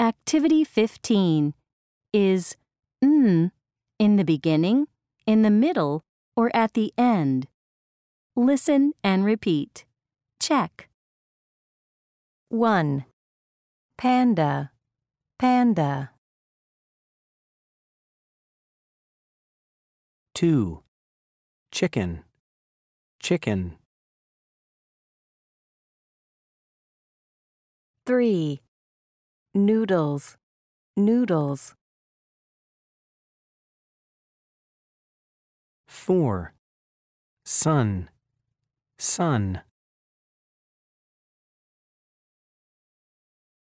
Activity 15. Is in the beginning, in the middle, or at the end? Listen and repeat. Check. 1. Panda, panda. 2. Chicken, chicken. 3. Noodles, noodles. 4. Sun, sun.